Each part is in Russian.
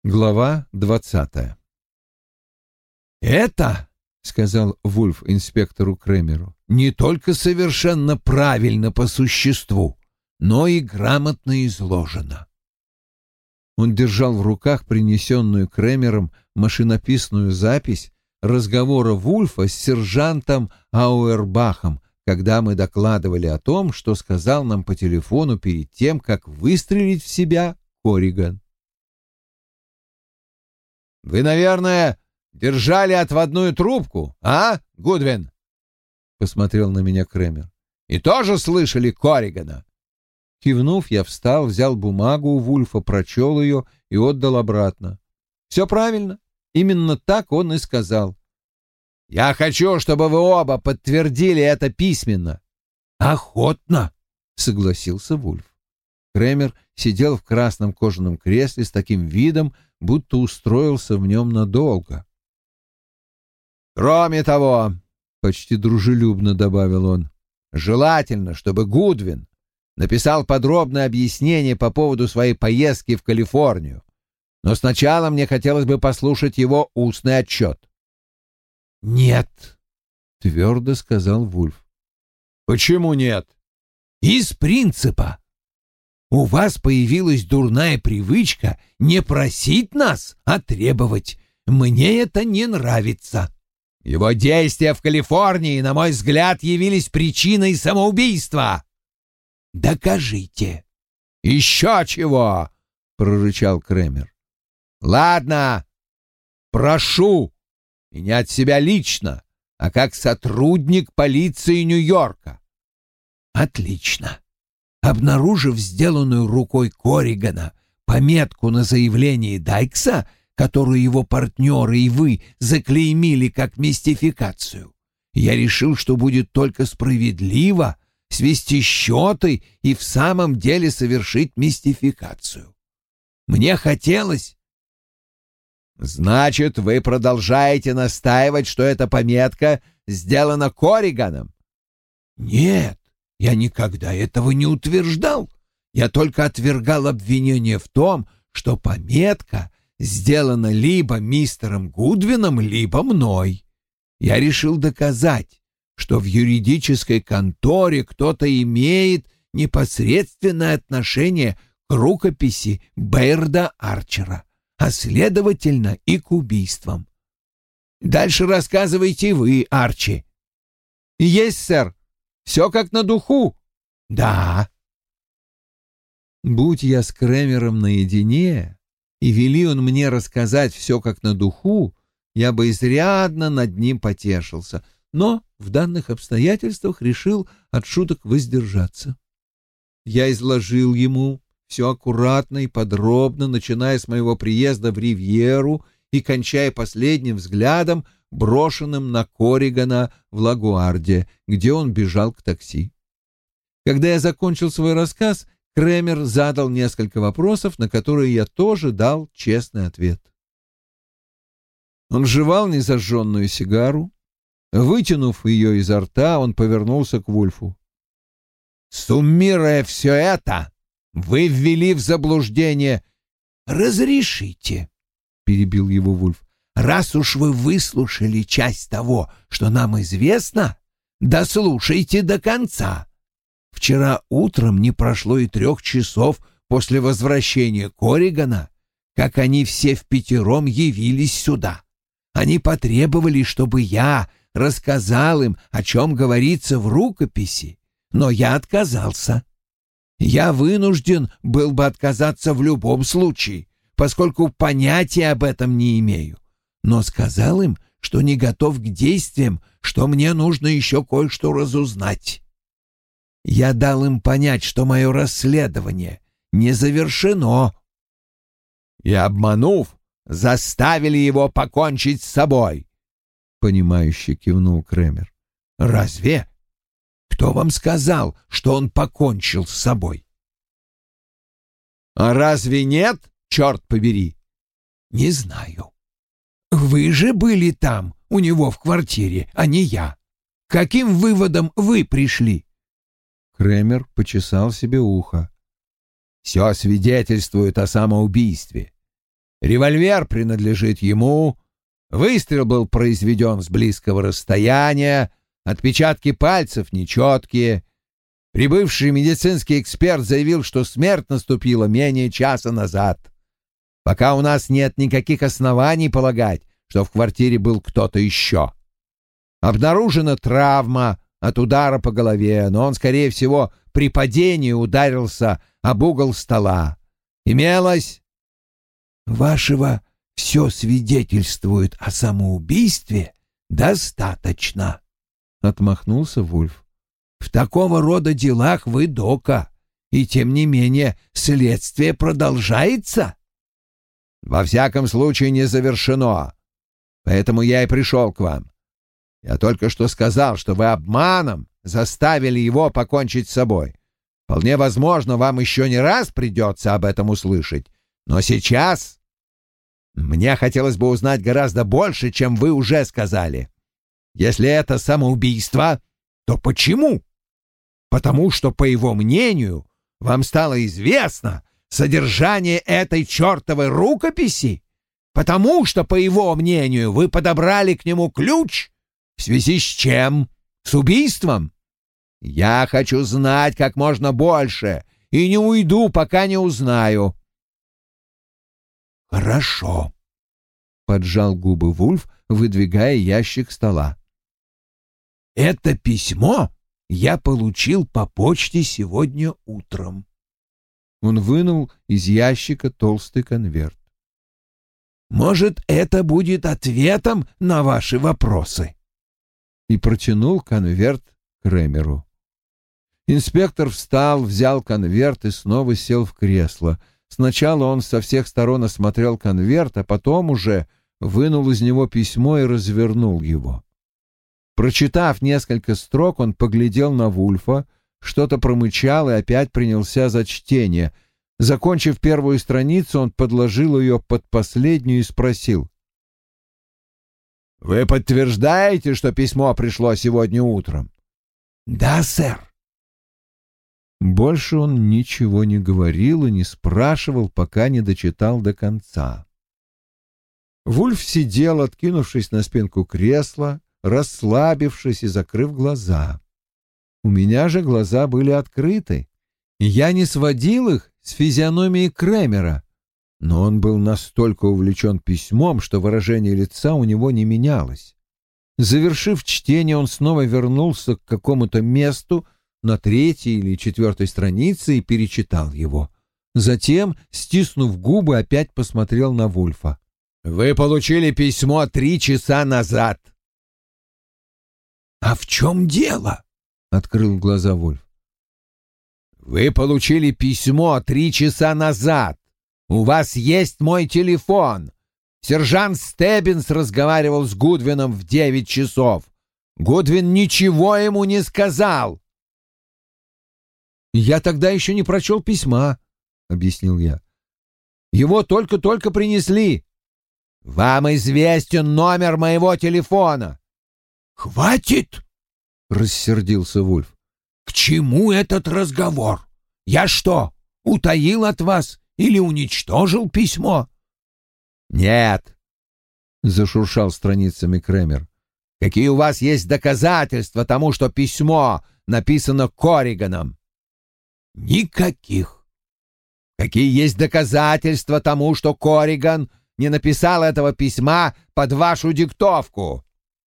Глава 20. «Это, — сказал Вульф инспектору Кремеру, — не только совершенно правильно по существу, но и грамотно изложено». Он держал в руках принесенную Кремером машинописную запись разговора Вульфа с сержантом Ауэрбахом, когда мы докладывали о том, что сказал нам по телефону перед тем, как выстрелить в себя Корриган. «Вы, наверное, держали отводную трубку, а, Гудвин?» — посмотрел на меня Кремер. «И тоже слышали Корригана?» Кивнув, я встал, взял бумагу у Вульфа, прочел ее и отдал обратно. «Все правильно. Именно так он и сказал». «Я хочу, чтобы вы оба подтвердили это письменно». «Охотно», — согласился Вульф. Кремер сидел в красном кожаном кресле с таким видом, будто устроился в нем надолго. «Кроме того, — почти дружелюбно добавил он, — желательно, чтобы Гудвин написал подробное объяснение по поводу своей поездки в Калифорнию. Но сначала мне хотелось бы послушать его устный отчет». «Нет», — твердо сказал Вульф. «Почему нет?» «Из принципа. У вас появилась дурная привычка не просить нас, а требовать. Мне это не нравится». «Его действия в Калифорнии, на мой взгляд, явились причиной самоубийства». «Докажите». «Еще чего!» — прорычал Кремер. «Ладно, прошу, и не от себя лично, а как сотрудник полиции Нью-Йорка». «Отлично. Обнаружив сделанную рукой Корригана пометку на заявлении Дайкса, которую его партнеры и вы заклеймили как мистификацию, я решил, что будет только справедливо свести счеты и в самом деле совершить мистификацию. Мне хотелось...» «Значит, вы продолжаете настаивать, что эта пометка сделана Корриганом?» «Нет, я никогда этого не утверждал. Я только отвергал обвинение в том, что пометка сделана либо мистером Гудвином, либо мной. Я решил доказать, что в юридической конторе кто-то имеет непосредственное отношение к рукописи Бэйрда Арчера, а следовательно и к убийствам. Дальше рассказывайте вы, Арчи». «Есть, сэр. Все как на духу». «Да». Будь я с Кремером наедине, и вели он мне рассказать все как на духу, я бы изрядно над ним потешился, но в данных обстоятельствах решил от шуток воздержаться. Я изложил ему все аккуратно и подробно, начиная с моего приезда в Ривьеру и кончая последним взглядом, брошенным на Корригана в Лагуарде, где он бежал к такси. Когда я закончил свой рассказ, Кремер задал несколько вопросов, на которые я тоже дал честный ответ. Он жевал незажженную сигару. Вытянув ее изо рта, он повернулся к Вульфу. «Суммируя все это, вы ввели в заблуждение...» «Разрешите», — перебил его Вульф. «Раз уж вы выслушали часть того, что нам известно, дослушайте до конца. Вчера утром не прошло и 3 часов после возвращения Корригана, как они все впятером явились сюда. Они потребовали, чтобы я рассказал им, о чем говорится в рукописи, но я отказался. Я вынужден был бы отказаться в любом случае, поскольку понятия об этом не имею, но сказал им, что не готов к действиям, что мне нужно еще кое-что разузнать. Я дал им понять, что мое расследование не завершено. И, обманув, заставили его покончить с собой», — понимающе кивнул Кремер. «Разве? Кто вам сказал, что он покончил с собой?» «А разве нет, черт побери?» «Не знаю. Вы же были там, у него в квартире, а не я. К каким выводам вы пришли?» Кремер почесал себе ухо. «Все свидетельствует о самоубийстве. Револьвер принадлежит ему. Выстрел был произведен с близкого расстояния, отпечатки пальцев нечеткие. Прибывший медицинский эксперт заявил, что смерть наступила менее часа назад. Пока у нас нет никаких оснований полагать, что в квартире был кто-то еще. Обнаружена травма от удара по голове, но он, скорее всего, при падении ударился об угол стола. Имелось... Вашего все свидетельствует о самоубийстве достаточно, — отмахнулся Вульф. В такого рода делах вы дока, и тем не менее следствие продолжается. Во всяком случае не завершено, поэтому я и пришел к вам. Я только что сказал, что вы обманом заставили его покончить с собой. Вполне возможно, вам еще не раз придется об этом услышать, но сейчас мне хотелось бы узнать гораздо больше, чем вы уже сказали. Если это самоубийство, то почему? Потому что, по его мнению, вам стало известно содержание этой чертовой рукописи? Потому что, по его мнению, вы подобрали к нему ключ? В связи с чем? С убийством? Я хочу знать как можно больше и не уйду, пока не узнаю. Хорошо, — поджал губы Вульф, выдвигая ящик стола. Это письмо я получил по почте сегодня утром. Он вынул из ящика толстый конверт. Может, это будет ответом на ваши вопросы? И протянул конверт Кремеру. Инспектор встал, взял конверт и снова сел в кресло. Сначала он со всех сторон осмотрел конверт, а потом уже вынул из него письмо и развернул его. Прочитав несколько строк, он поглядел на Вульфа, что-то промычал и опять принялся за чтение. Закончив первую страницу, он подложил ее под последнюю и спросил: «Вы подтверждаете, что письмо пришло сегодня утром?» «Да, сэр». Больше он ничего не говорил и не спрашивал, пока не дочитал до конца. Вульф сидел, откинувшись на спинку кресла, расслабившись и закрыв глаза. У меня же глаза были открыты, и я не сводил их с физиономии Кремера, но он был настолько увлечен письмом, что выражение лица у него не менялось. Завершив чтение, он снова вернулся к какому-то месту на 3-й или 4-й странице и перечитал его. Затем, стиснув губы, опять посмотрел на Вульфа. «Вы получили письмо 3 часа назад». «А в чем дело?» — открыл глаза Вульф. «Вы получили письмо 3 часа назад. У вас есть мой телефон. Сержант Стеббинс разговаривал с Гудвином в 9 часов. Гудвин ничего ему не сказал». «Я тогда еще не прочел письма», — объяснил я. «Его только-только принесли». «Вам известен номер моего телефона». «Хватит!» — рассердился Вульф. «К чему этот разговор? Я что, утаил от вас или уничтожил письмо?» «Нет», — зашуршал страницами Кремер. «Какие у вас есть доказательства тому, что письмо написано Корриганом?» «Никаких». «Какие есть доказательства тому, что Корриган не написал этого письма под вашу диктовку?»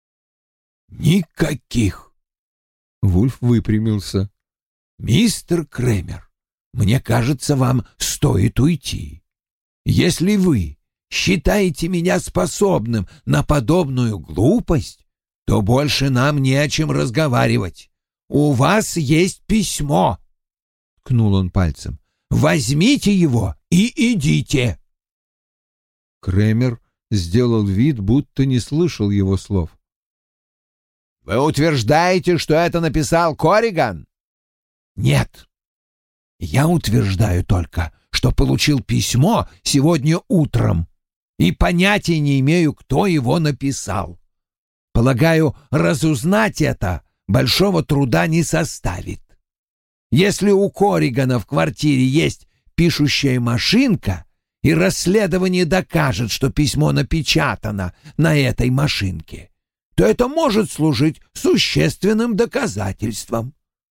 «Никаких». Вульф выпрямился. «Мистер Кремер, мне кажется, вам стоит уйти. Если вы считаете меня способным на подобную глупость, то больше нам не о чем разговаривать. У вас есть письмо», — ткнул он пальцем. «Возьмите его и идите». Кремер сделал вид, будто не слышал его слов. «Вы утверждаете, что это написал Корриган?» «Нет. Я утверждаю только, что получил письмо сегодня утром и понятия не имею, кто его написал. Полагаю, разузнать это большого труда не составит. Если у Корригана в квартире есть пишущая машинка, и расследование докажет, что письмо напечатано на этой машинке, то это может служить существенным доказательством.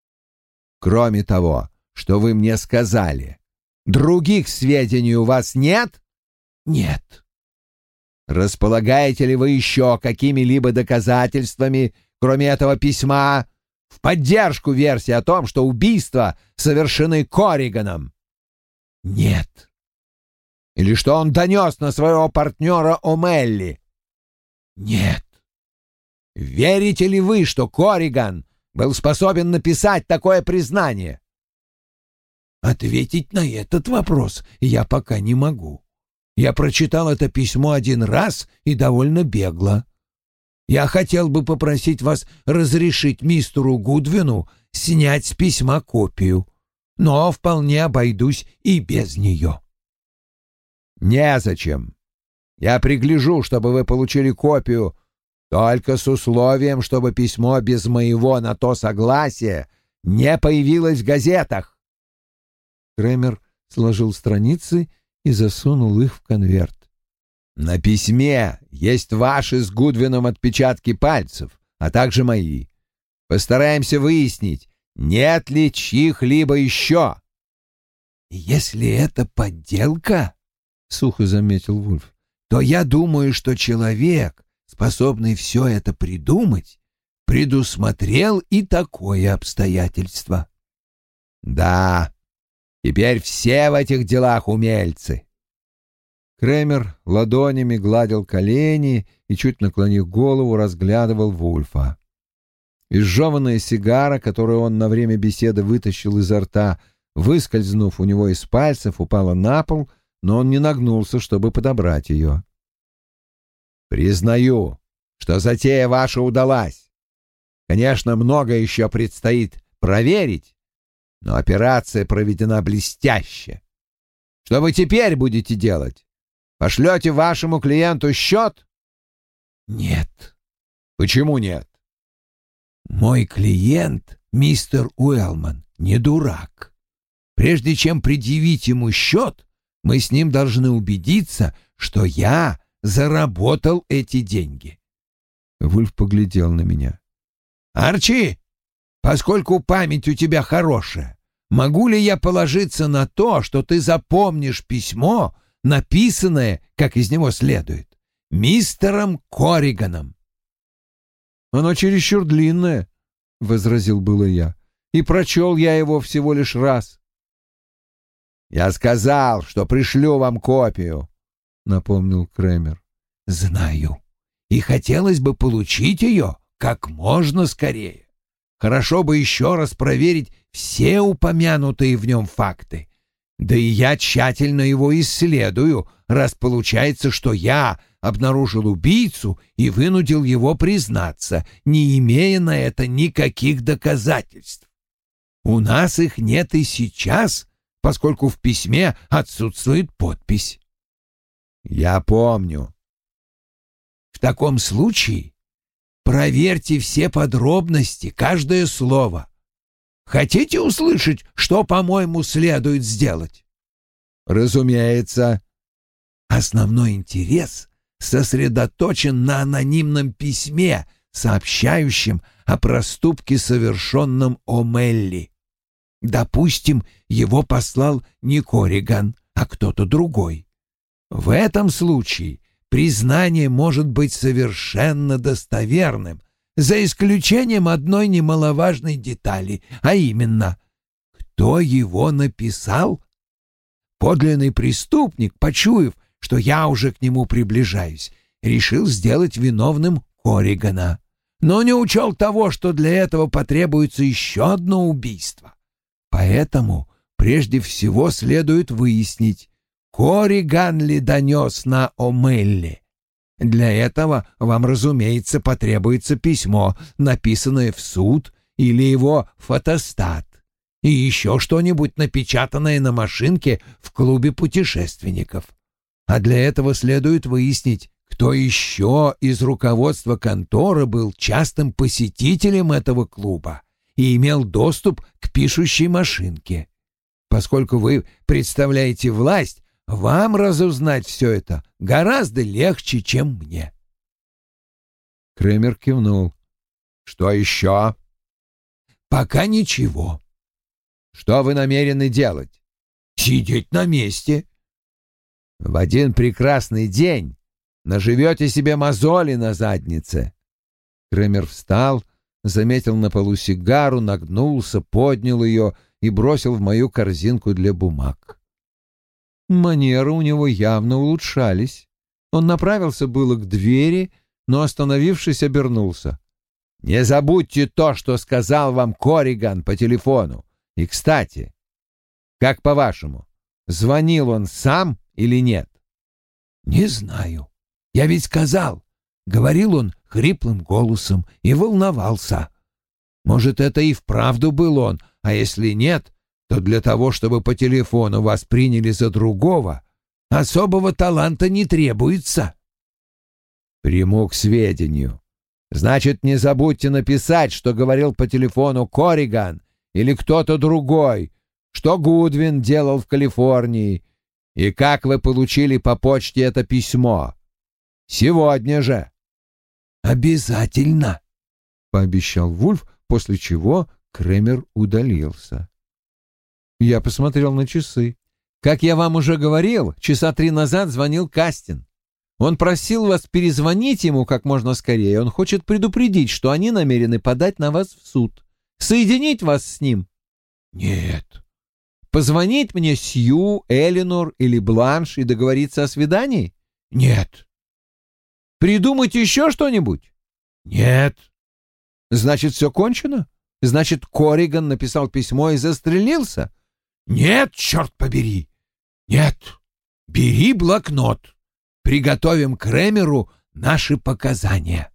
Кроме того, что вы мне сказали, других сведений у вас нет? Нет. Располагаете ли вы еще какими-либо доказательствами, кроме этого письма, в поддержку версии о том, что убийства совершены Корриганом? Нет. Или что он донес на своего партнера О'Мелли? Нет. Верите ли вы, что Корриган был способен написать такое признание? Ответить на этот вопрос я пока не могу. Я прочитал это письмо один раз и довольно бегло. Я хотел бы попросить вас разрешить мистеру Гудвину снять с письма копию, но вполне обойдусь и без нее. Незачем. Я пригляжу, чтобы вы получили копию, только с условием, чтобы письмо без моего на то согласия не появилось в газетах. Кремер сложил страницы и засунул их в конверт. На письме есть ваши с Гудвином отпечатки пальцев, а также мои. Постараемся выяснить, нет ли чьих-либо еще. Если это подделка, — сухо заметил Вульф, — то я думаю, что человек, способный все это придумать, предусмотрел и такое обстоятельство. Да, теперь все в этих делах умельцы. Кремер ладонями гладил колени и, чуть наклонив голову, разглядывал Вульфа. Изжеванная сигара, которую он на время беседы вытащил изо рта, выскользнув у него из пальцев, упала на пол, но он не нагнулся, чтобы подобрать ее. «Признаю, что затея ваша удалась. Конечно, много еще предстоит проверить, но операция проведена блестяще. Что вы теперь будете делать? Пошлете вашему клиенту счет?» «Нет». «Почему нет?» «Мой клиент, мистер Уэллман, не дурак. Прежде чем предъявить ему счет, мы с ним должны убедиться, что я заработал эти деньги». Вульф поглядел на меня. «Арчи, поскольку память у тебя хорошая, могу ли я положиться на то, что ты запомнишь письмо, написанное, как из него следует, мистером Корриганом?» «Оно чересчур длинное», — возразил было я, — «и прочел я его всего лишь раз». «Я сказал, что пришлю вам копию», — напомнил Кремер. «Знаю, и хотелось бы получить ее как можно скорее. Хорошо бы еще раз проверить все упомянутые в нем факты. Да и я тщательно его исследую, раз получается, что я обнаружил убийцу и вынудил его признаться, не имея на это никаких доказательств. У нас их нет и сейчас, поскольку в письме отсутствует подпись». «Я помню». «В таком случае проверьте все подробности, каждое слово. Хотите услышать, что, по-моему, следует сделать?» «Разумеется». Основной интерес сосредоточен на анонимном письме, сообщающем о проступке, совершенном О'Мелли. Допустим, его послал не Корриган, а кто-то другой. В этом случае признание может быть совершенно достоверным, за исключением одной немаловажной детали, а именно, кто его написал? Подлинный преступник, почуяв, что я уже к нему приближаюсь, решил сделать виновным Корригана, но не учел того, что для этого потребуется еще одно убийство. Поэтому прежде всего следует выяснить, Корриган ли донес на О'Мелли. Для этого вам, разумеется, потребуется письмо, написанное в суд, или его фотостат, и еще что-нибудь, напечатанное на машинке в клубе путешественников. А для этого следует выяснить, кто еще из руководства конторы был частым посетителем этого клуба и имел доступ к пишущей машинке. Поскольку вы представляете власть, вам разузнать все это гораздо легче, чем мне. Кремер кивнул. «Что еще?» «Пока ничего». «Что вы намерены делать?» «Сидеть на месте». «В один прекрасный день наживете себе мозоли на заднице». Кремер встал, заметил на полу сигару, нагнулся, поднял ее и бросил в мою корзинку для бумаг. Манеры у него явно улучшались. Он направился было к двери, но, остановившись, обернулся. «Не забудьте то, что сказал вам Корриган по телефону. И, кстати, как по-вашему, звонил он сам или нет?» «Не знаю. Я ведь сказал». Говорил он хриплым голосом и волновался. Может, это и вправду был он, а если нет, то для того, чтобы по телефону вас приняли за другого, особого таланта не требуется. «Приму к сведению. Значит, не забудьте написать, что говорил по телефону Корриган или кто-то другой, что Гудвин делал в Калифорнии и как вы получили по почте это письмо. Сегодня же». «Обязательно», — пообещал Вульф, после чего Кремер удалился. Я посмотрел на часы. Как я вам уже говорил, часа 3 назад звонил Кастин. Он просил вас перезвонить ему как можно скорее. Он хочет предупредить, что они намерены подать на вас в суд. Соединить вас с ним? «Нет». Позвонить мне Сью, Элинор или Бланш и договориться о свидании? «Нет». Придумать еще что-нибудь? «Нет». Значит, все кончено? Значит, Корриган написал письмо и застрелился? «Нет, черт побери! Нет! Бери блокнот. Приготовим Кремеру наши показания».